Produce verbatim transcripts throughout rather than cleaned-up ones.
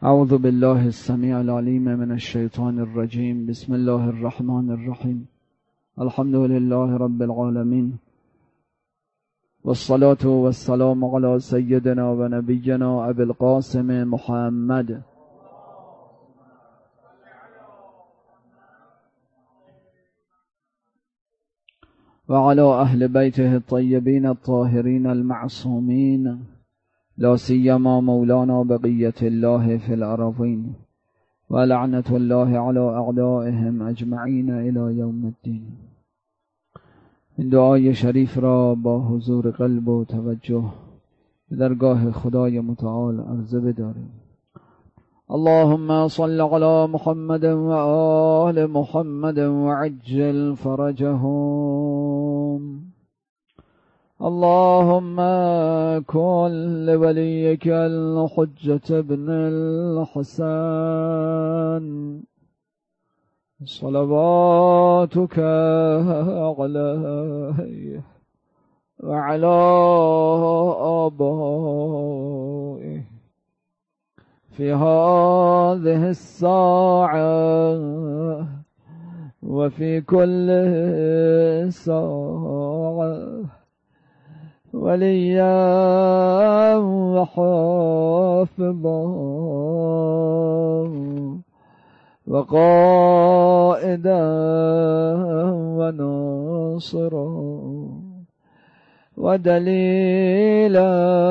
أعوذ بالله السميع العليم من الشيطان الرجيم. بسم الله الرحمن الرحيم. الحمد لله رب العالمين، والصلاة والسلام على سيدنا ونبينا أبي القاسم محمد وعلى أهل بيته الطيبين الطاهرين المعصومين، لا سيما مولانا بقية الله في الأرضين، ولعنة الله على أعدائهم أجمعين إلى يوم الدين. این دعای شریف را با حضور قلب و توجه به درگاه خدای متعال عرضه بداریم. اللهم صل على محمد و آل محمد وعجل فرجهم. اللهم كن لوليك الحجة بن الحسن صلواتك عليه وعلى آبائه في هذه الساعة وفي كل ساعة، وليا وحافظا وقائدا وناصرا ودليلا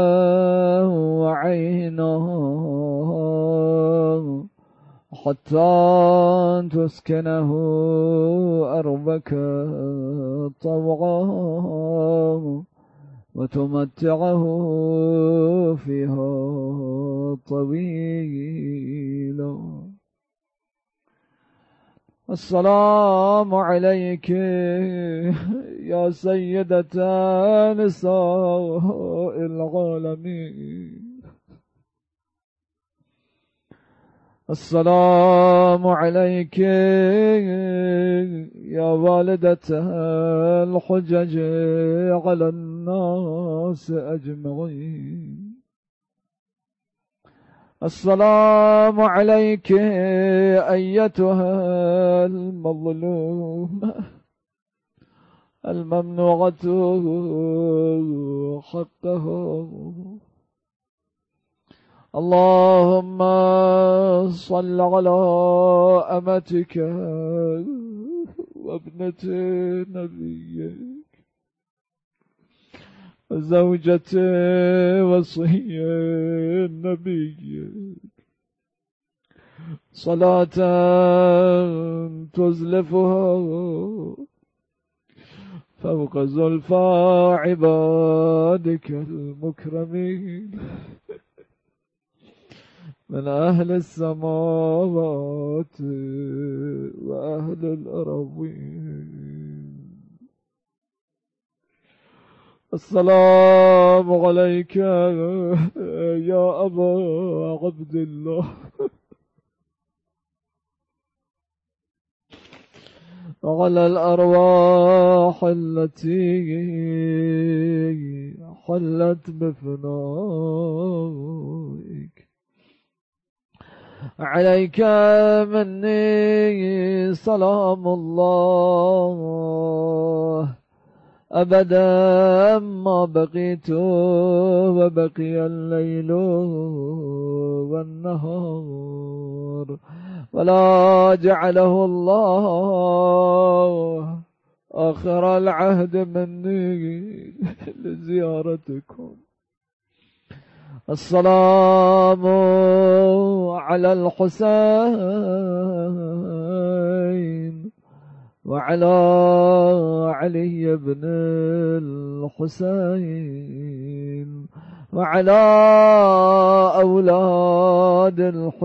وعينا، حتى تسكنه أرضك طوعا وتمتعه فيها طويلا. السلام عليك يا سيدة نساء العالمين. السلام عليك يا والدة الحجج على الناس أجمعين. السلام عليك أيتها المظلومة الممنوعة حقها. اللهم صل على أمتك وابنة نبيك وزوجة وصي نبيك صلاة تزلفها فوق زلفى عبادك المكرمين من أهل السماوات وأهل الأرضين. السلام عليك يا أبا عبد الله وعلى الأرواح التي حلت بفنائك. عليك مني سلام الله أبدا ما بقيت وبقي الليل والنهار، ولا جعله الله آخر العهد مني لزيارتكم. السلام على الحسين وعلى علي بن الحسين وعلى أولاد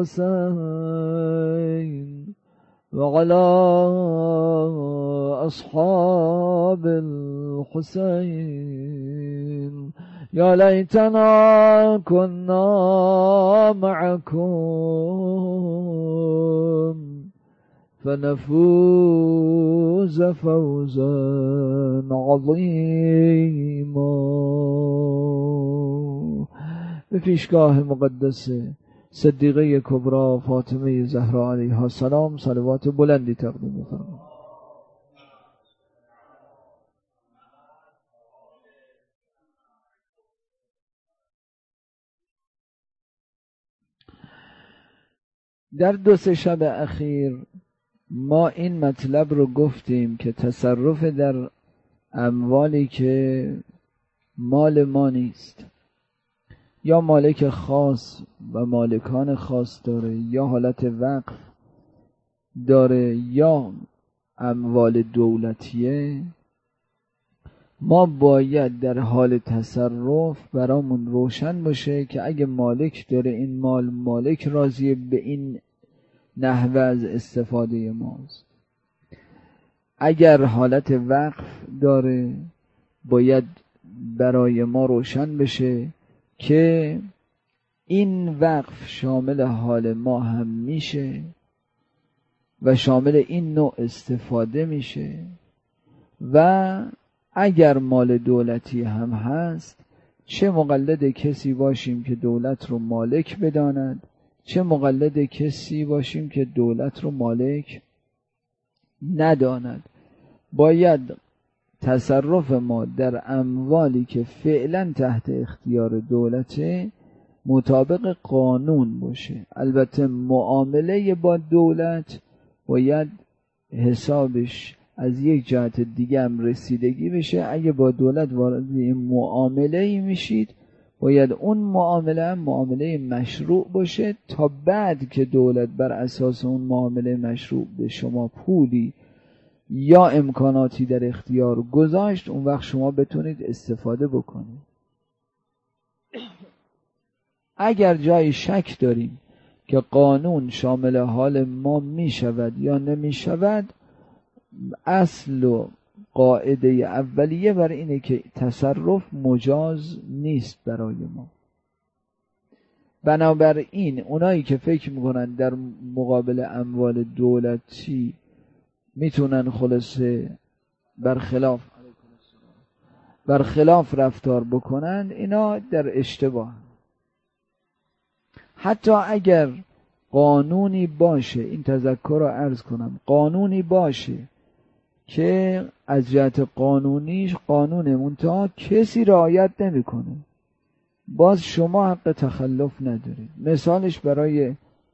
الحسين وعلى أصحاب الحسين. يا ليتنا كنا معكم فنفوز فوزا عظيما. به پیشگاه مقدس صدیقه کبرا فاطمه زهرا علیها السلام صلوات بلندی تقدیم فرمایید. در دو سه شب اخیر ما این مطلب رو گفتیم که تصرف در اموالی که مال ما نیست، یا مالک خاص و مالکان خاص داره، یا حالت وقف داره، یا اموال دولتیه، ما باید در حال تصرف برامون روشن باشه که اگه مالک داره این مال، مالک راضیه به این نحوه از استفاده ماست. اگر حالت وقف داره باید برای ما روشن بشه که این وقف شامل حال ما هم میشه و شامل این نوع استفاده میشه، و اگر مال دولتی هم هست چه مقلد کسی باشیم که دولت رو مالک بداند، چه مقلد کسی باشیم که دولت رو مالک نداند. باید تصرف ما در اموالی که فعلا تحت اختیار دولته مطابق قانون باشه. البته معامله با دولت باید حسابش از یک جهت دیگه هم رسیدگی بشه. اگه با دولت وارد این معامله ای میشید باید اون معامله هم معامله مشروع باشه، تا بعد که دولت بر اساس اون معامله مشروع به شما پولی یا امکاناتی در اختیار گذاشت، اون وقت شما بتونید استفاده بکنید. اگر جای شک داریم که قانون شامل حال ما می شود یا نمی شود، اصل و قاعده اولیه بر اینه که تصرف مجاز نیست برای ما. بنابراین اونایی که فکر میکنن در مقابل اموال دولتی میتونن خلاصه برخلاف برخلاف رفتار بکنن، اینا در اشتباه. حتی اگر قانونی باشه، این تذکر رو عرض کنم، قانونی باشه که از جهت قانونیش قانون منتها کسی رعایت نمیکنه، باز شما حق تخلف ندارید. مثالش برای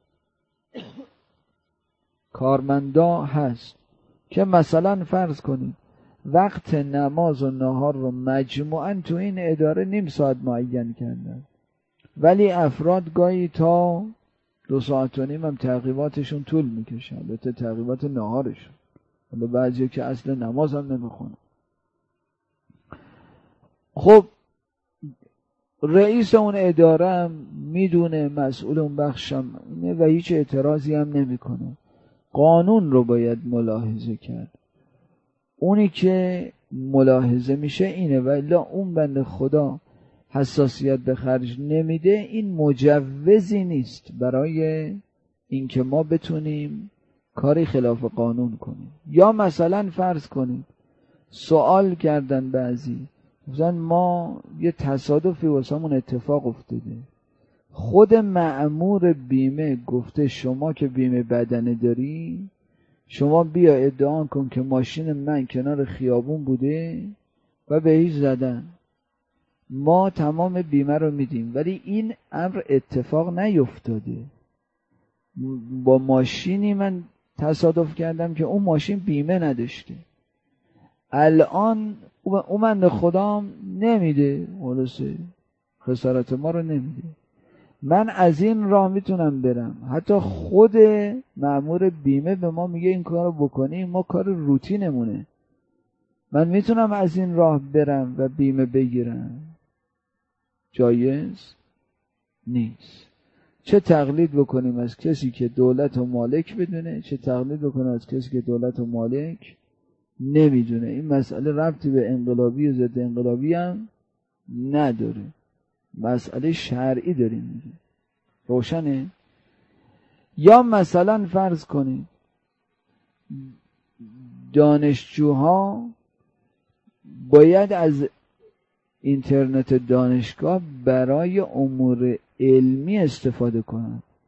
کارمندا هست که مثلا فرض کنید وقت نماز و نهار رو مجموعاً تو این اداره نیم ساعت معین کردن، ولی افراد گاهی تا دو ساعت و نیم هم تعقیباتشون طول میکشه، البته تعقیبات نهارشون، حالا بعضی که اصل نماز هم نمیخونه. خب رئیس اون اداره هم میدونه، مسئول اون بخش هم اینه و هیچ اعتراضی هم نمیکنه. قانون رو باید ملاحظه کرد. اونی که ملاحظه میشه اینه، ولی اون بنده خدا حساسیت به خرج نمیده، این مجوزی نیست برای اینکه ما بتونیم کاری خلاف قانون کنیم. یا مثلا فرض کنید سوال کردن بعضی، مثلا ما یه تصادفی واسمون اتفاق افتاده، خود مأمور بیمه گفته شما که بیمه بدنه داری، شما بیا ادعا کن که ماشین من کنار خیابون بوده و به هیچ زدن، ما تمام بیمه رو میدیم. ولی این امر اتفاق نیفتاده. با ماشینی من تصادف کردم که اون ماشین بیمه نداشته، الان اون من خدام نمیده، خلاصه خسارت ما رو نمیده. من از این راه میتونم برم، حتی خود مأمور بیمه به ما میگه این کار رو بکنیم، ما کار روتینمونه، من میتونم از این راه برم و بیمه بگیرم. جایز نیست. چه تقلید بکنیم از کسی که دولت و مالک بدونه، چه تقلید بکنیم از کسی که دولت و مالک نمیدونه. این مسئله ربطی به انقلابی و ضد انقلابی هم نداره، مسئله شرعی داریم میگیم. روشنه؟ یا مثلا فرض کنید دانشجوها باید از اینترنت دانشگاه برای امور علمی استفاده کنند.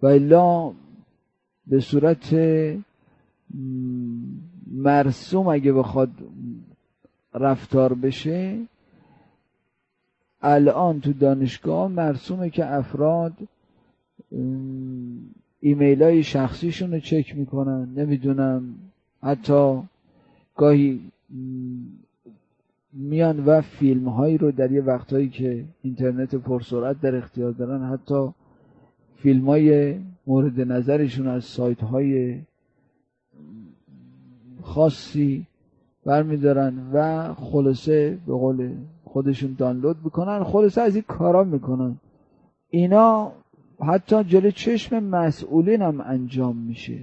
و الا به صورت مرسوم اگه بخواد رفتار بشه، الان تو دانشگاه مرسومه که افراد ایمیل های شخصیشون رو چک میکنن، نمیدونم حتی گاهی میان و فیلم هایی رو در یه وقتهایی که اینترنت پرسرعت در اختیار دارن، حتی فیلم های مورد نظرشون از سایت های خاصی برمیدارن و خلاصه به قول خودشون دانلود میکنن، خلاصه از این کارا میکنن. اینا حتی جلوی چشم مسئولین هم انجام میشه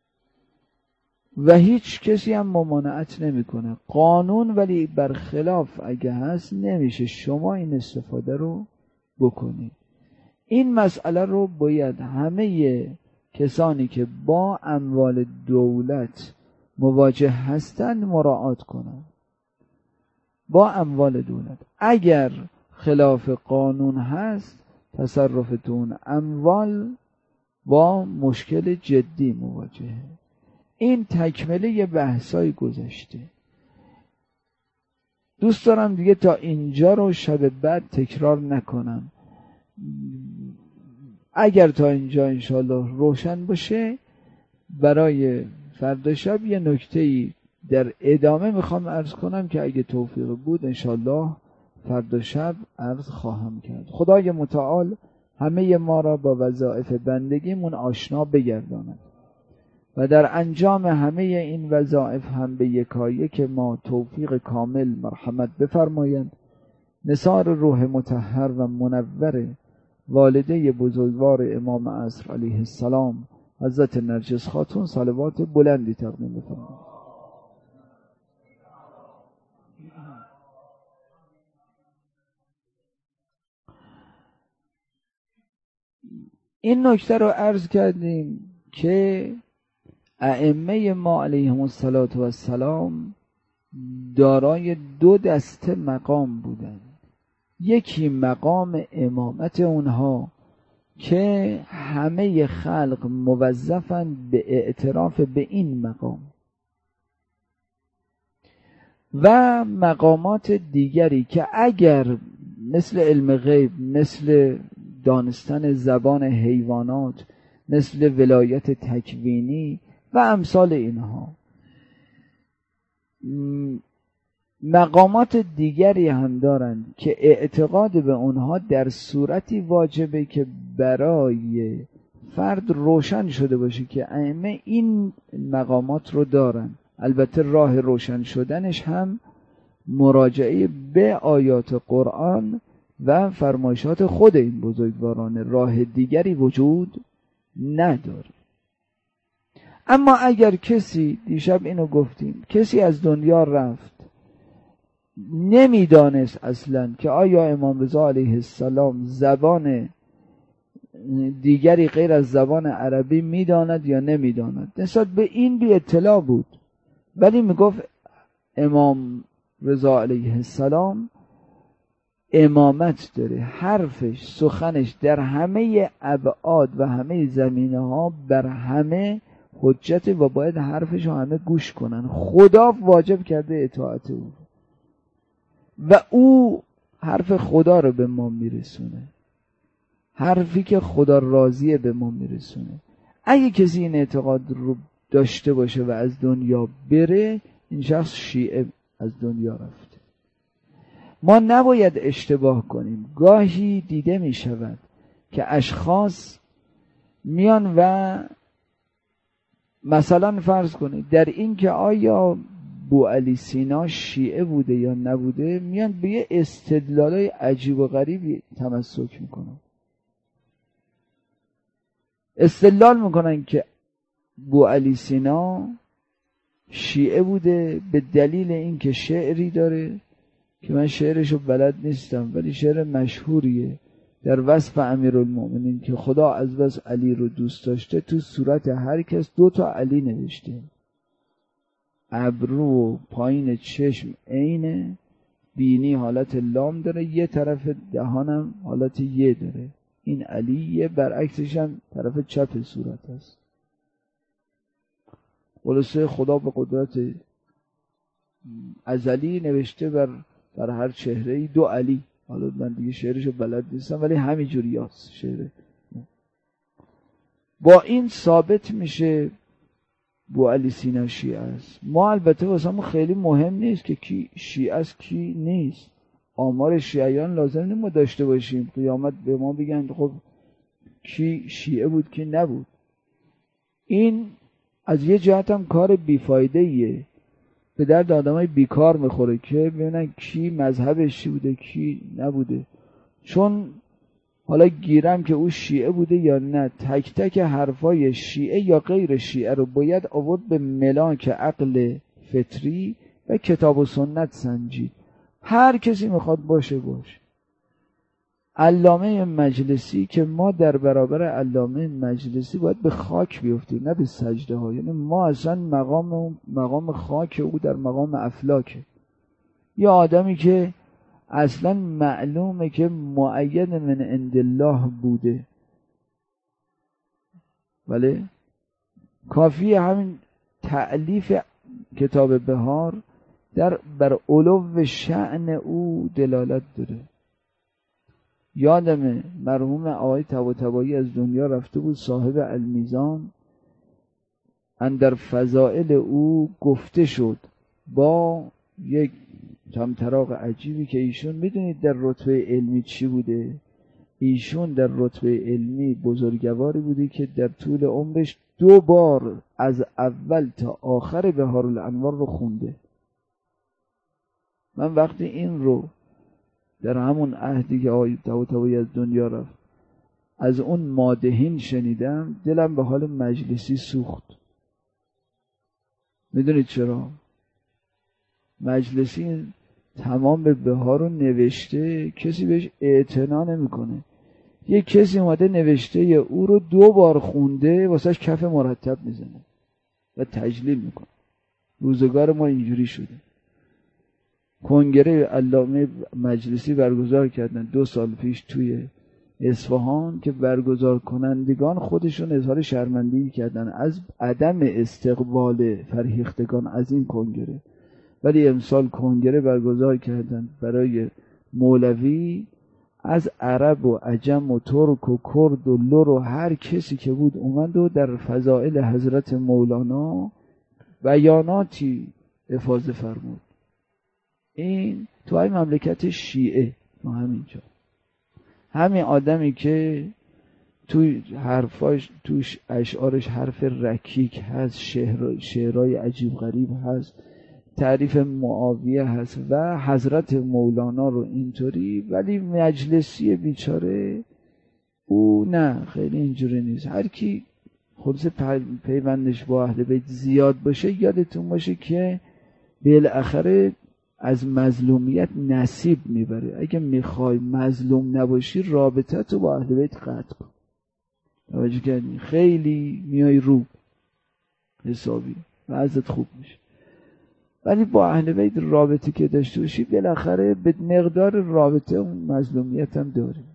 و هیچ کسی هم ممانعت نمیکنه. قانون ولی برخلاف اگه هست نمیشه شما این استفاده رو بکنید. این مسئله رو باید همه کسانی که با اموال دولت مواجه هستند مراعات کنند. با اموال دولت اگر خلاف قانون هست، تصرفتون اموال با مشکل جدی مواجهه. این تکمله بحثای گذشته. دوست دارم دیگه تا اینجا رو شب بعد تکرار نکنم. اگر تا اینجا انشالله روشن باشه، برای فردا شب یه نکته‌ای در ادامه میخوام عرض کنم که اگه توفیق بود انشالله فردا شب عرض خواهم کرد. خدای متعال همه ما را با وظایف بندگیمون آشنا بگرداند و در انجام همه این وظایف هم به یکایک ما توفیق کامل مرحمت بفرمایند. نثار روح مطهر و منور والده بزرگوار امام عصر علیه السلام حضرت نرجس خاتون صلوات بلندی تقدیم بفرمایید. این نکته رو عرض کردیم که ائمه ما علیهم السلام دارای دو دسته مقام بودند. یکی مقام امامت اونها که همه خلق موظفند به اعتراف به این مقام، و مقامات دیگری که اگر مثل علم غیب، مثل دانستن زبان حیوانات، مثل ولایت تکوینی و امثال اینها، مقامات دیگری هم دارند که اعتقاد به اونها در صورتی واجبه که برای فرد روشن شده باشه که ائمه این مقامات رو دارن. البته راه روشن شدنش هم مراجعه به آیات قرآن و فرمایشات خود این بزرگواران، راه دیگری وجود نداره. اما اگر کسی، دیشب اینو گفتیم، کسی از دنیا رفت نمیدانست اصلا که آیا امام رضا علیه السلام زبان دیگری غیر از زبان عربی میداند یا نمیداند، نسبت به این بی اطلاع بود، ولی میگفت امام رضا علیه السلام امامت داره، حرفش، سخنش در همه ابعاد و همه زمینه ها بر همه حجت و باید حرفش رو همه گوش کنن. خدا واجب کرده اطاعت او و او حرف خدا رو به ما میرسونه، حرفی که خدا راضیه به ما میرسونه. اگه کسی این اعتقاد رو داشته باشه و از دنیا بره، این شخص شیعه از دنیا رفته. ما نباید اشتباه کنیم. گاهی دیده می شود که اشخاص میان و مثلا فرض کنید در این که آیا بو علی سینا شیعه بوده یا نبوده، میان به یه استدلالای عجیب و غریبی تمسک میکنن. استدلال میکنن که بو علی سینا شیعه بوده به دلیل اینکه شعری داره که من شعرشو بلد نیستم ولی شعر مشهوریه در وصف امیرالمؤمنین که خدا از بس علی رو دوست داشته تو صورت هر کس دو تا علی نوشته، ابرو و پایین چشم عینه، بینی حالت لام داره، یه طرف دهانم حالت یه داره. این علیه، برعکسش هم طرف چپ صورت هست. خلاصه خدا به قدرت ازلی نوشته بر بر هر چهره‌ای دو علی. حالا من دیگه شعرشو بلد نیستم ولی همینجوری هست شعره. با این ثابت میشه بو علی سینا شیعه است. ما البته واسمون خیلی مهم نیست که کی شیعه است کی نیست. آمار شیعیان لازم نیست ما داشته باشیم قیامت به ما بگن خب کی شیعه بود کی نبود. این از یه جهت هم کار بیفایده ایه، به درد آدمای بیکار میخوره که ببینن کی مذهبش چی بوده کی نبوده. چون حالا گیرم که او شیعه بوده یا نه، تک تک حرفای شیعه یا غیر شیعه رو باید آورد به ملاک عقل فطری و کتاب و سنت سنجید. هر کسی میخواد باشه باشه. علامه مجلسی که ما در برابر علامه مجلسی باید به خاک بیفتیم نه به سجده ها. یعنی ما اصلا مقام مقام خاک او در مقام افلاکه. یا آدمی که اصلا معلومه که مؤید من عند الله بوده، ولی کافی همین تألیف کتاب بهار در بر علو شأن او دلالت داره. یادمه مرحوم آقای طباطبایی از دنیا رفته بود، صاحب المیزان، اندر فضائل او گفته شد با یک طمطراق عجیبی که ایشون میدونید در رتبه علمی چی بوده. ایشون در رتبه علمی بزرگواری بوده که در طول عمرش دو بار از اول تا آخر بهارالانوار رو خونده. من وقتی این رو در همون عهدی که آقای طباطبایی از دنیا رفت از اون مادحین شنیدم، دلم به حال مجلسی سوخت. میدونید چرا؟ مجلسی تمام به بهار رو نوشته، کسی بهش اعتنا نمیکنه. یه کسی اومده نوشته او رو دو بار خونده، واسهش کف مرتب میزنه و تجلیل میکنه. روزگار ما اینجوری شده. کنگره علامه مجلسی برگزار کردن دو سال پیش توی اصفهان که برگزار کنندگان خودشون اظهار شرمندگی کردن از عدم استقبال فرهیختگان از این کنگره، ولی امسال کنگره برگزار کردن برای مولوی. از عرب و عجم و ترک و کرد و لر و هر کسی که بود اومد و در فضائل حضرت مولانا بیاناتی افاضه فرمود. این تو های مملکت شیعه تو همینجا همین آدمی که توی حرفاش توش اشعارش حرف رکیک هست، شعر شعرهای عجیب غریب هست، تعریف معاویه هست و حضرت مولانا رو اینطوری، ولی مجلسی بیچاره او نه خیلی اینجوری نیست. هر کی خودش پیوندش با اهل بیت زیاد باشه یادتون باشه که بالاخره از مظلومیت نصیب میبره. اگه میخوای مظلوم نباشی رابطه تو با اهل بیت قطع کن. توجه کردی؟ خیلی میای رو حسابی و ازت خوب میشه. ولی با اهل بیت رابطه که داشته باشی بالاخره به مقدار رابطه اون مظلومیت هم داری.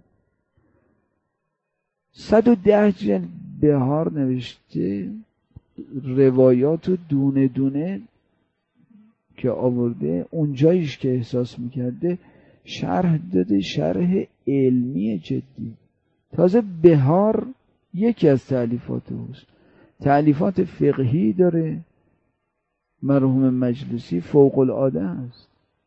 صد و ده جلد بهار نوشته، روایات و دونه دونه که آورده اونجاییش که احساس میکرده شرح داده، شرح علمی جدی. تازه بهار یکی از تألیفات اوست. تألیفات فقهی داره مرحوم مجلسی فوق العاده است.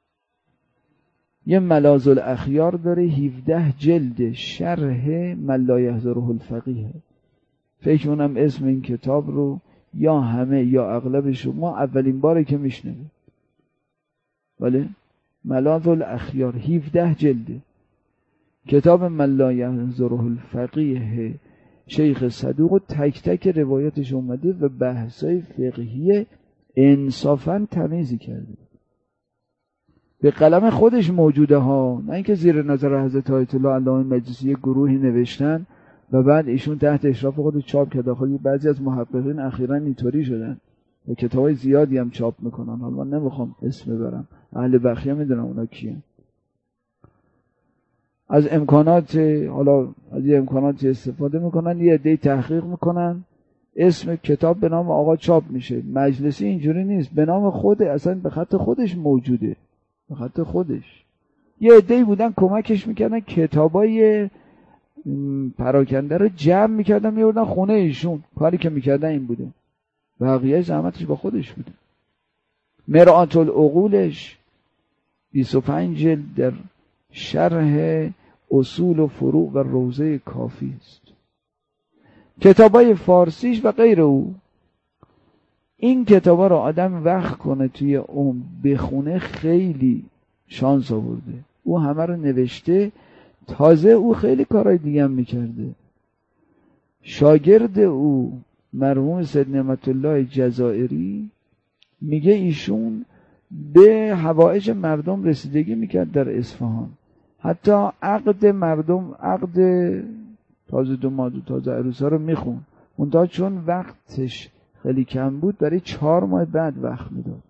یه ملاذ الاخیار داره هفده جلد شرح من لا یحضره الفقیه. فکر کنم اسم این کتاب رو یا همه یا اغلبش رو ما اولین باره که میشنویم. ولی ملاذ الاخیار هفده جلده. کتاب من لا یحضره الفقیه شیخ صدوق و تک تک روایتش اومده و بحثای فقهی انصافاً تمیزی کرده. به قلم خودش موجوده ها، نه اینکه زیر نظر حضرت آیت الله علامه مجلسی یک گروهی نوشتن و بعد ایشون تحت اشراف خودش چاپ کرده. خب بعضی از محققین اخیراً اینطوری شدن و کتابای زیادی هم چاپ میکنن. حالا من نمیخوام اسم ببرم، اهل بخیه میدونم اونا کیه. از امکانات، حالا از یه امکاناتی استفاده میکنن، یه عده‌ای تحقیق میکنن، اسم کتاب به نام آقا چاپ میشه. مجلسی اینجوری نیست، به نام خود، اصلا به خط خودش موجوده، به خط خودش. یه عده‌ای بودن کمکش میکردن، کتابای پراکنده رو جمع میکردن میوردن خونه ایشون. کاری که میکردن این بوده، بقیه زحمتش با خودش بوده. مرآت العقولش بیست و پنج جلد در شرح اصول و فروع و روضه کافی است. کتابای فارسیش و غیر او، این کتابا رو آدم وقت کنه توی عمر بخونه خیلی شانس آورده. او همه رو نوشته، تازه او خیلی کارهای دیگه هم میکرده. شاگرد او مرحوم سید نعمت الله جزائری میگه ایشون به حوائج مردم رسیدگی میکرد در اصفهان، حتی عقد مردم، عقد تازه دو ماه تازه عروسا رو میخون، منتها چون وقتش خیلی کم بود برای چهار ماه بعد وقت میداد.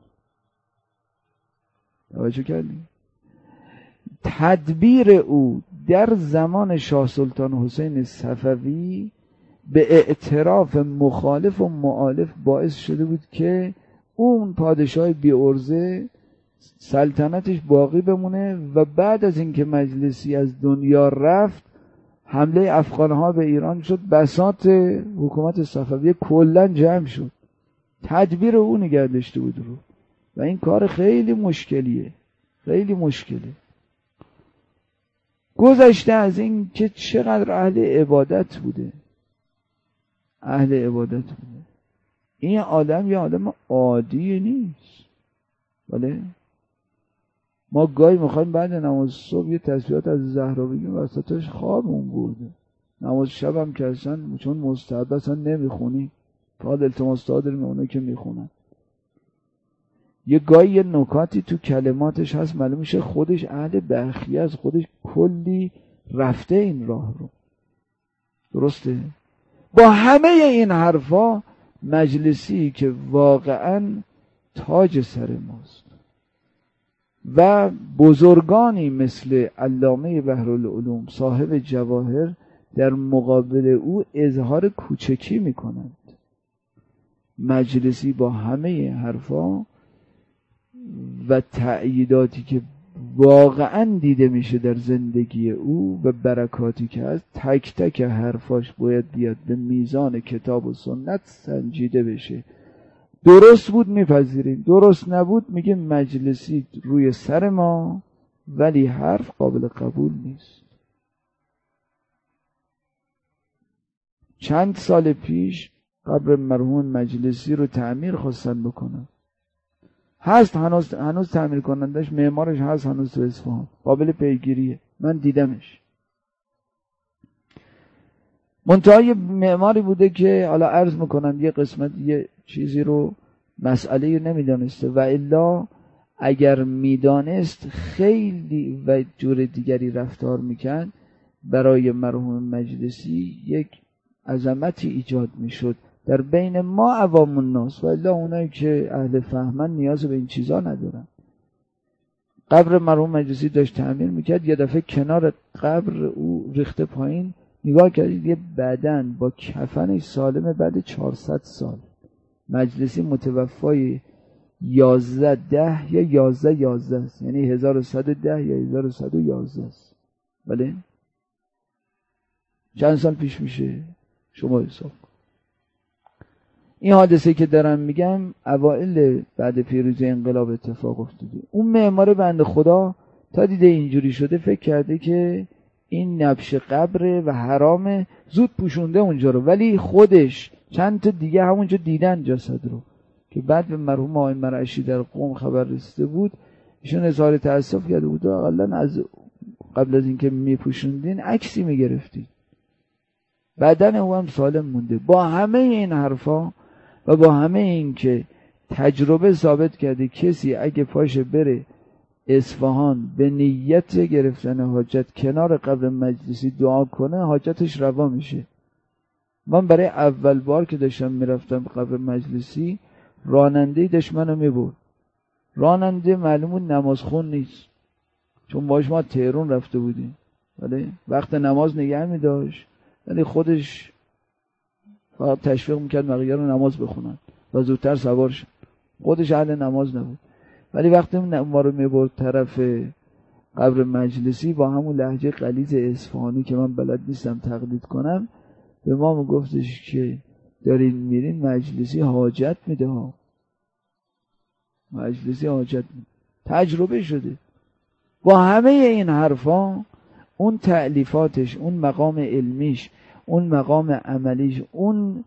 توجه کردی؟ تدبیر او در زمان شاه سلطان حسین صفوی به اعتراف مخالف و مؤالف باعث شده بود که اون پادشاه بی عرضه سلطنتش باقی بمونه و بعد از اینکه مجلسی از دنیا رفت حمله افغانها به ایران شد، بساط حکومت صفویه کلا جمع شد. تدبیر او نگه داشته بود رو، و این کار خیلی مشکلیه، خیلی مشکله. گذشته از این که چقدر اهل عبادت بوده، اهل عبادت بوده. این آدم یه آدم عادی نیست. بله ما گاهی میخوایم بعد نماز صبح یه تسبیحات از زهرا بگیم، وسطش خوابمون برده. نماز شب هم که اصلا چون مستحب اصلا نمیخونی، فقط التماس دعا داریم اونایی که میخونن. یه گاهی یه نکاتی تو کلماتش هست معلوم میشه خودش اهل برخی از خودش کلی رفته این راه رو. درسته؟ با همه این حرفا مجلسی که واقعا تاج سر ماست و بزرگانی مثل علامه بحرالعلوم صاحب جواهر در مقابل او اظهار کوچکی میکنند، مجلسی با همه حرفا و تأییداتی که واقعا دیده میشه در زندگی او و برکاتی که هست، تک تک حرفاش باید بیاد به میزان کتاب و سنت سنجیده بشه. درست بود میپذیریم، درست نبود میگه مجلسی روی سر ما ولی حرف قابل قبول نیست. چند سال پیش قبر مرحوم مجلسی رو تعمیر خواستن بکنن، هست هنوز هنوز تعمیر کنندش، معمارش هست هنوز تو اصفهان، قابل پیگیریه، من دیدمش. منتهای معماری بوده که حالا عرض میکنن یه قسمت یه چیزی رو مسئله رو نمیدانسته، و الا اگر میدانست خیلی و جور دیگری رفتار میکن، برای مرحوم مجلسی یک عظمتی ایجاد میشد در بین ما عوام الناس، و الا اونایی که اهل فهمن نیاز به این چیزا ندارن. قبر مرحوم مجلسی داشت تعمیر میکرد، یه دفعه کنار قبر او ریخته پایین، نگاه کردید یه بدن با کفنش سالمه بعد چهارصد سال. مجلسی متوفای یازده ده یا یازده یازده است، یعنی هزار و صد و ده یا هزار و صد و یازده است. بله چند سال پیش میشه شما حساب. این حادثه که دارم میگم اوائل بعد پیروزی انقلاب اتفاق افتاده. اون معمار بنده خدا تا دیده اینجوری شده فکر کرده که این نبش قبره و حرامه، زود پوشونده اونجا رو، ولی خودش چند تا دیگه همونجا دیدن جسد رو که بعد به مرحوم آقای مرعشی در قم خبر رسیده بود، ایشون اظهار تأسف کرده بود اقلا از قبل از اینکه میپوشوندین عکسی میگرفتید، بدن او هم سالم مونده. با همه این حرفا و با همه این که تجربه ثابت کرده کسی اگه پاشه بره اصفهان به نیت گرفتن حاجت کنار قبر مجلسی دعا کنه، حاجتش روا میشه. من برای اول بار که داشتم میرفتم قبر مجلسی، رانندهی داشت منو میبرد. راننده معلوم بود نماز خون نیست، چون باش ما تهران رفته بودیم. ولی وقت نماز نگه می داشت، ولی خودش فقط تشویق میکرد بقیه رو نماز بخونن و زودتر سوار شد. خودش اهل نماز نبود، ولی وقتی ما رو میبرد طرف قبر مجلسی با همون لهجه غلیظ اصفهانی که من بلد نیستم تقلید کنم، به ما میگفتش که دارین میرین مجلسی حاجت میده ها، مجلسی حاجت میده. تجربه شده. با همه این حرفا اون تألیفاتش، اون مقام علمیش، اون مقام عملیش، اون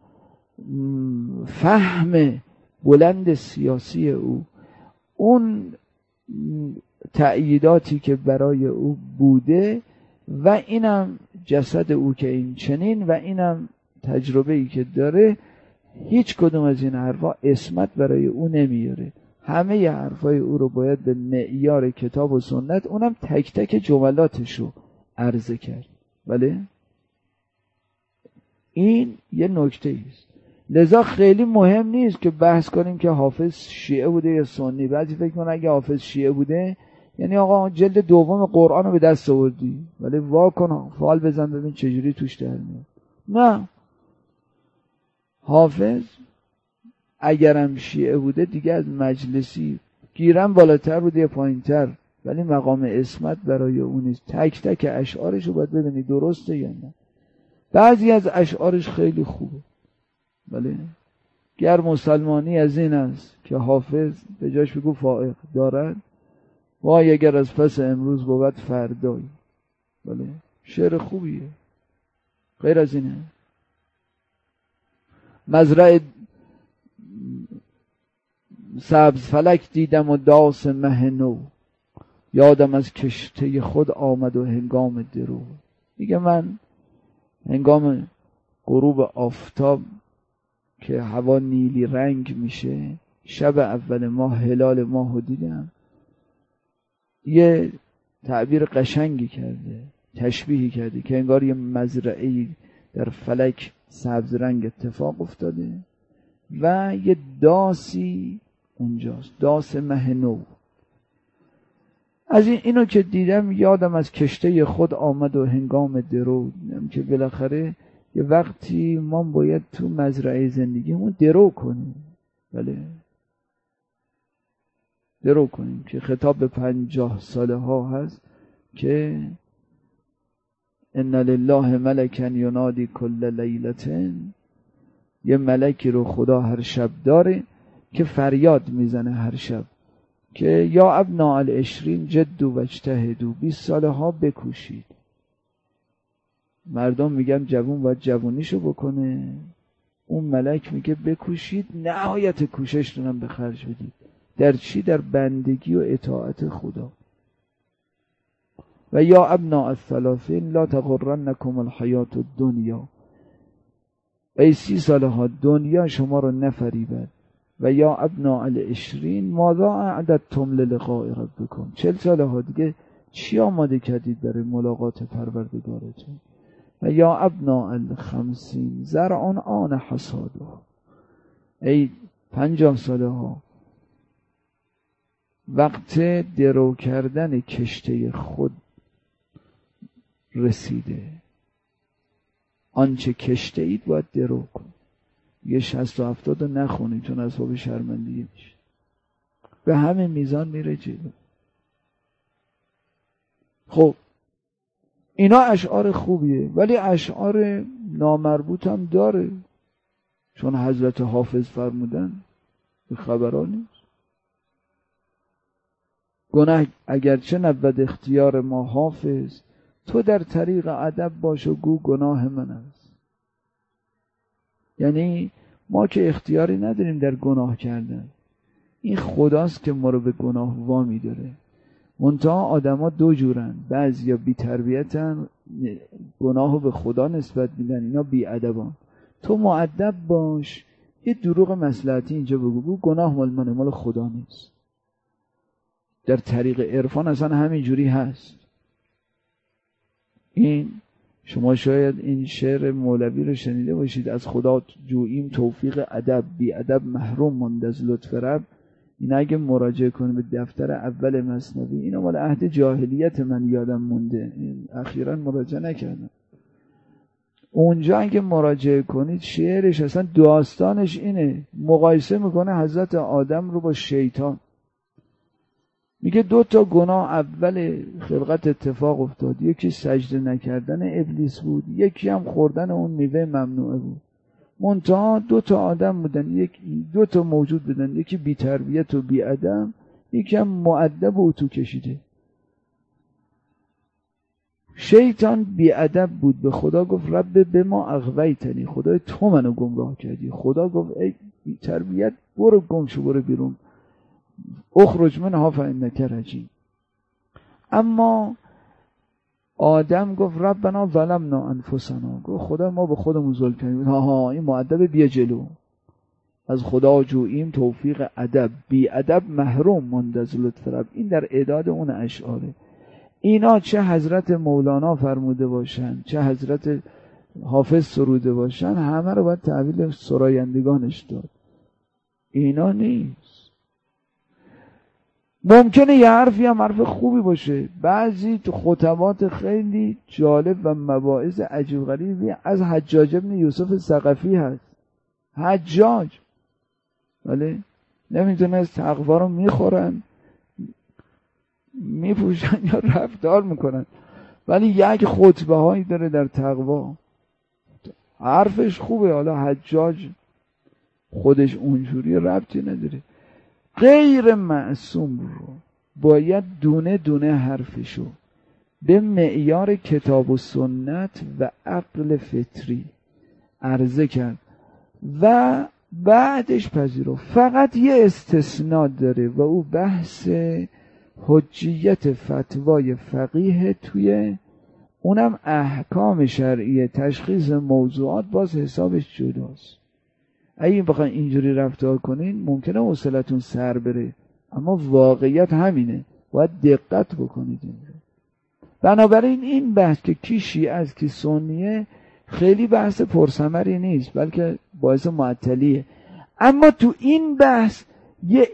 فهم بلند سیاسی او، اون تأییداتی که برای او بوده و اینم جسد او که این چنین و اینم تجربه‌ای که داره، هیچ کدوم از این حرفا اسمت برای او نمیاره. همه ی حرفای او رو باید به معیار کتاب و سنت، اونم تک تک جملاتش رو عرضه کرد. بله این یه نکته است. لذا خیلی مهم نیست که بحث کنیم که حافظ شیعه بوده یا سنی. بعضی فکر کنن اگه حافظ شیعه بوده یعنی آقا جلد دوم قرآن رو به دست آوردی، ولی وا کن فال بزن ببین چجوری توش در میاد. نه، حافظ اگرم شیعه بوده دیگه از مجلسی گیرم بالاتر بوده یا پایینتر، ولی مقام اسمت برای اون نیست. تک تک اشعارش رو باید ببینی درسته یا نه. بعضی از اشعارش خیلی خوبه، بله. گر مسلمانی از این است که حافظ به جاش بگو فائق دارد، وای اگر از پس امروز بود فردایی. بله شعر خوبیه، غیر از اینه. مزرع سبز فلک دیدم و داس مه نو، یادم از کشته خود آمد و هنگام درو. میگه من هنگام غروب آفتاب که هوا نیلی رنگ میشه، شب اول ماه هلال ماهو دیدم. یه تعبیر قشنگی کرده، تشبیهی کرده که انگار یه مزرعه‌ای در فلک سبز رنگ اتفاق افتاده و یه داسی اونجاست، داس مه نو. از این اینو که دیدم یادم از کشته خود آمد و هنگام درو. دیدم که بالاخره یه وقتی ما باید تو مزرعه زندگیمون درو کنیم. بله درو کنیم که خطاب به پنجاه ساله ها هست که ان لله ملکا ینادی کل لیلتن. یه ملکی رو خدا هر شب داره که فریاد میزنه هر شب که یا ابناء العشرین جدوا واجتهدوا، بیست ساله ها بکوشید. مردم میگن جوون باید جوونیشو بکنه، اون ملک میگه بکوشید، نهایت کوششتون هم به خرج بدید. در چی؟ در بندگی و اطاعت خدا. و یا ابناء الثلاثین لا تغرنکم الحیات الدنیا، ای سی ساله ها دنیا شما رو نفریبد. و یا ابناء العشرین ماذا اعددتم للقاء ربکم، چل ساله ها دیگه چی آماده کردید برای ملاقات پروردگارتون. و یا ابناء الخمسین زرع آن حصاده، ای پنجاه ساله ها وقت درو کردن کشته خود رسیده. آنچه کشته اید باید درو کن. یه شصت و هفتاد رو نخونید چون اسباب شرمندگی میشه. به همین میزان میره جلو. خب اینا اشعار خوبیه، ولی اشعار نامربوط هم داره، چون حضرت حافظ فرمودن به خبران نیست. گناه اگرچه نبود اختیار ما حافظ، تو در طریق ادب باش و گو گناه من است. یعنی ما که اختیاری نداریم در گناه کردن، این خداست که ما رو به گناه وامی داره. منتها آدم ها دو جورن، بعضی یا بی تربیتن، گناه رو به خدا نسبت میدن، اینا بی ادبان. تو مؤدب باش، یه دروغ مصلحتی اینجا بگو، بگو گناه مال منه، مال خدا نیست. در طریق عرفان اصلا همین جوری هست. این شما شاید این شعر مولوی رو شنیده باشید، از خدا جوییم توفیق ادب، بی ادب محروم ماند از لطف رب. این اگه مراجعه کنه به دفتر اول مثنوی، اینا مال عهد جاهلیت من یادم مونده، اخیراً مراجعه نکردم. اونجا اگه مراجعه کنید شعرش اصلا داستانش اینه، مقایسه میکنه حضرت آدم رو با شیطان. میگه دو تا گناه اول خلقت اتفاق افتاد، یکی سجده نکردن ابلیس بود، یکی هم خوردن اون میوه ممنوعه بود. منتها دو تا آدم بودن، یک دو تا موجود بودن، یکی بی تربیت و بی ادب، یکی هم مؤدب و اتو کشیده. شیطان بی ادب بود، به خدا گفت رب به ما اغویتنی، خدای تو منو گمراه کردی. خدا گفت ای بی تربیت برو گم شو، برو بیرون، اخرج منها فانک رجیم. اما آدم گفت ربنا ظلمنا انفسنا، گفت خدا ما به خودمون ظلم کردیم. ها ها این مؤدب بیا جلو، از خدا جوییم توفیق ادب، بی ادب محروم ماند از لطف رب. این در اعداد اون اشعاره. اینا چه حضرت مولانا فرموده باشن، چه حضرت حافظ سروده باشن، همه رو باید تحویل سرایندگانش داد. اینا نیست. ممکنه یه حرفی هم حرف خوبی باشه، بعضی تو خطبات خیلی جالب و مواعظ عجیب غریبی از حجاج ابن یوسف ثقفی هست. حجاج ولی نمیدونه از تقوا رو میخورن، میپوشن یا رفتار میکنن، ولی یک خطبه هایی داره در تقوا، حرفش خوبه. حالا حجاج خودش اونجوری ربطی نداره. غیر معصوم رو باید دونه دونه حرفشو به معیار کتاب و سنت و عقل فطری عرضه کرد و بعدش پذیرو. فقط یه استثناء داره و او بحث حجیت فتوای فقیه، توی اونم احکام شرعیه، تشخیص موضوعات باز حسابش جداست. اگه بخواین اینجوری رفتار کنین ممکنه حوصلتون سر بره، اما واقعیت همینه، باید دقت بکنید اینجا. بنابراین این بحث که کی شیعه است کی سنیه خیلی بحث پرثمری نیست، بلکه باعث معطلیه. اما تو این بحث یه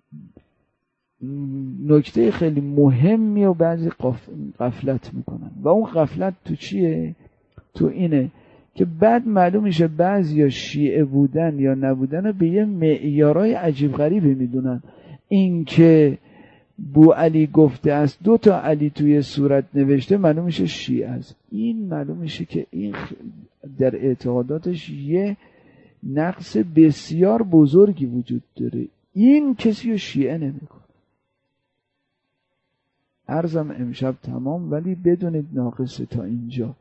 نکته خیلی مهمی و بعضی غفلت میکنن و اون غفلت تو چیه؟ تو اینه که بعد معلوم میشه بعضیا شیعه بودن یا نبودن به یه معیارای عجیب غریبی میدونن. این که بو علی گفته است دو تا علی توی صورت نوشته معلوم میشه شیعه است. این معلوم میشه که این در اعتقاداتش یه نقص بسیار بزرگی وجود داره. این کسی رو شیعه نمیکنه. عرضم امشب تمام، ولی بدونید ناقصه تا اینجا.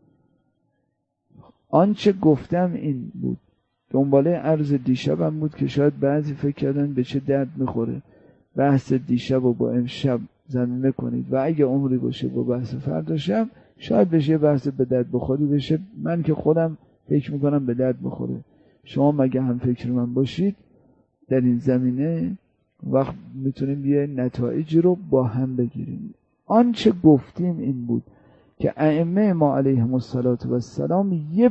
آنچه گفتم این بود. دنباله عرض دیشبم بود که شاید بعضی فکر کردن به چه درد میخوره بحث دیشب رو با امشب ضمیمه کنید و اگه عمری باشه با بحث فردا شب شاید بشه بحث به درد بخوری بشه. من که خودم فکر میکنم به درد بخوره. شما مگه هم فکر من باشید در این زمینه وقت میتونیم یه نتایجی رو با هم بگیریم. آنچه گفتیم این بود که ائمه ما علیهم السلام یه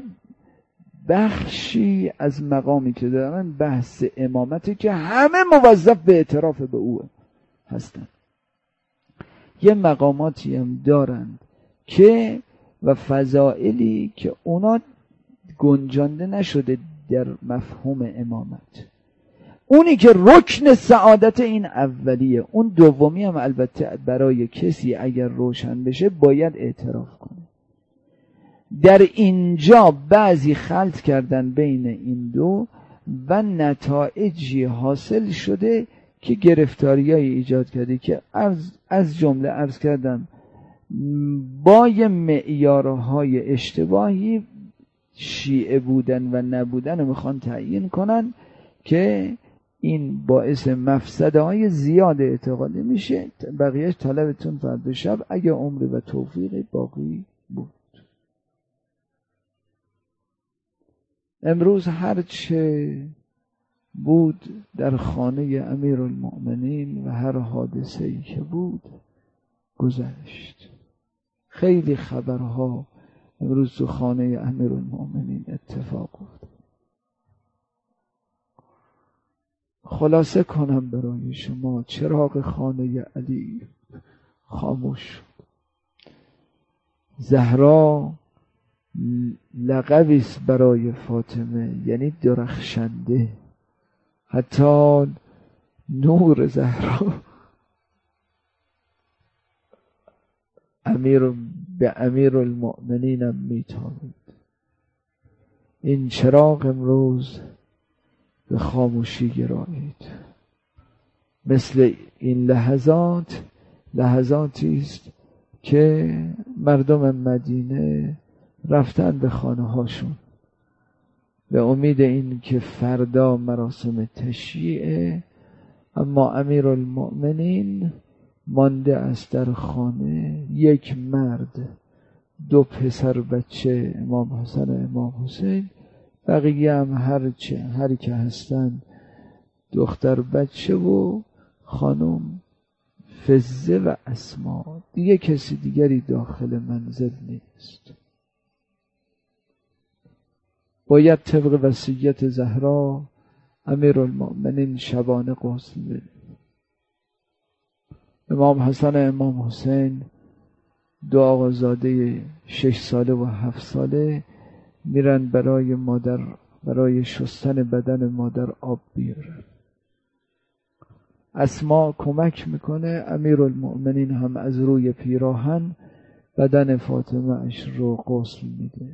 بخشی از مقامی که دارن بحث امامتی که همه موظف به اعتراف به او هستن، یه مقاماتی هم دارند که و فضائلی که اونا گنجانده نشده در مفهوم امامت. اونی که رکن سعادت این اولیه، اون دومی هم البته برای کسی اگر روشن بشه باید اعتراف کنه. در اینجا بعضی خلط کردن بین این دو و نتایجی حاصل شده که گرفتاریایی ایجاد کرده که از, از جمله عرض کردم با یه معیارهای اشتباهی شیعه بودن و نبودن رو میخوان تعیین کنن که این باعث مفسده های زیاد اعتقادی میشه. بقیهش طلبتون فردا شب اگه عمر و توفیق باقی بود. امروز هرچه بود در خانه امیرالمؤمنین و هر حادثه‌ای که بود گذشت. خیلی خبرها امروز تو خانه امیرالمؤمنین اتفاق افتاد. خلاصه کنم برای شما، چراغ خانه علی خاموش. زهرا لقبی است برای فاطمه، یعنی درخشنده. حتی نور زهرا امیر به امیر المؤمنین هم میتابید. این چراغ امروز به خاموشی گرایید. مثل این لحظات لحظاتی است که مردم مدینه رفتن به خانه هاشون به امید این که فردا مراسم تشییعه، اما امیر المؤمنین مانده است در خانه. یک مرد، دو پسر بچه، امام حسن و امام حسین، بقیه هم هر چه هر که هستن دختر بچه و خانم فزه و اسما، دیگه کسی دیگری داخل منزل نیست. باید طبق وصیت زهرا امیر المؤمنین شبانه غسل بده. امام حسن و امام حسین دو آقازاده شش ساله و هفت ساله میرن برای مادر برای شستن بدن مادر آب بیارن. اسما کمک میکنه، امیر المؤمنین هم از روی پیراهن بدن فاطمه اش رو غسل میده.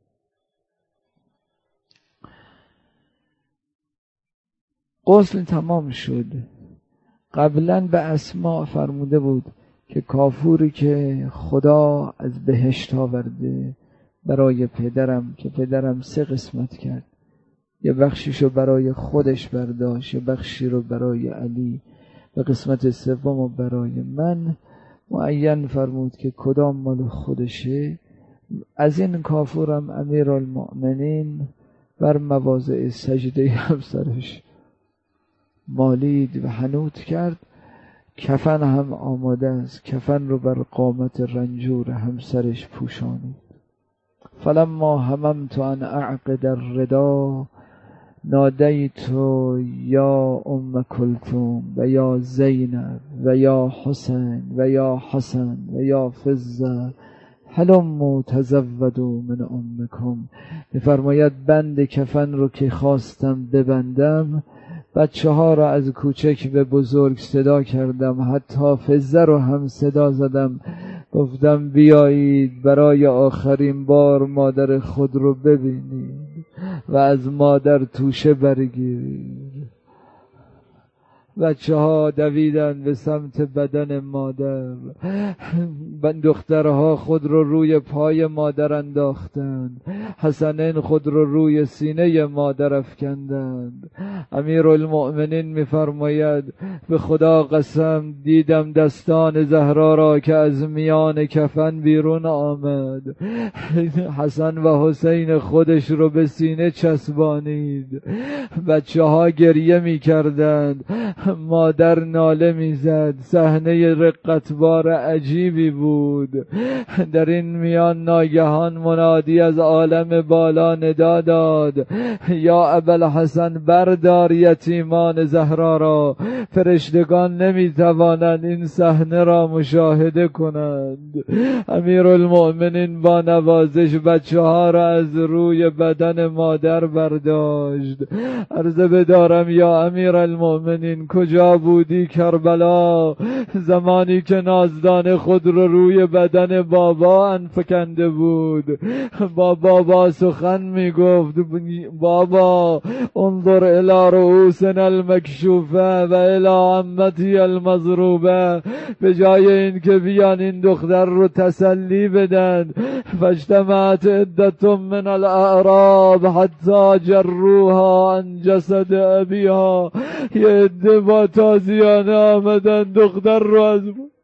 غسل تمام شد. قبلا به اسما فرموده بود که کافوری که خدا از بهشت آورده برای پدرم، که پدرم سه قسمت کرد، یه بخشیشو برای خودش برداشت، یه بخشی رو برای علی، به قسمت سوم برای من، معین فرمود که کدام مال خودشه. از این کافورم امیر المؤمنین بر مواضع سجده همسرش مالید و حنوط کرد. کفن هم آماده است، کفن رو بر قامت رنجور همسرش پوشانید. فلما هممت ان اعقد الردا نادیت یا ام کلثوم و یا زینب و یا حسین و یا حسن و یا فزه هلموا تزودوا من امکم. میفرماید بند کفن رو که خواستم ببندم، بچه ها را از کوچک به بزرگ صدا کردم، حتی فزه رو هم صدا زدم، گفتم بیایید برای آخرین بار مادر خود رو ببینید و از مادر توشه برگیرید. بچه ها دویدن به سمت بدن مادر، دخترها خود رو روی پای مادر انداختند، حسنین خود رو روی سینه مادر افکندند. امیر المؤمنین میفرماید به خدا قسم دیدم دستان زهرا را که از میان کفن بیرون آمد، حسن و حسین خودش رو به سینه چسبانید. بچه ها گریه میکردند، مادر ناله میزد. صحنه رقتبار عجیبی بود. در این میان ناگهان منادی از عالم بالا ندا داد: یا ابوالحسن بردار یتیمان زهرا را، فرشتگان نمیتوانند این صحنه را مشاهده کنند. امیرالمؤمنین با نوازش بچه ها را از روی بدن مادر برداشت. عرضه بدارم یا امیرالمؤمنین کجا بودی کربلا، زمانی که نازدان خود رو روی بدن بابا انفکنده بود؟ با بابا سخن میگفت: بابا انظر الی رؤوسنا المکشوفه و الی عمتی المضروبه. به جای این که بیان این دختر رو تسلی بدن، فاجتمعت عدت من الاعراب حتی جروها عن جسد ابیها. یه عده با تازیانه آمدن دختر رو از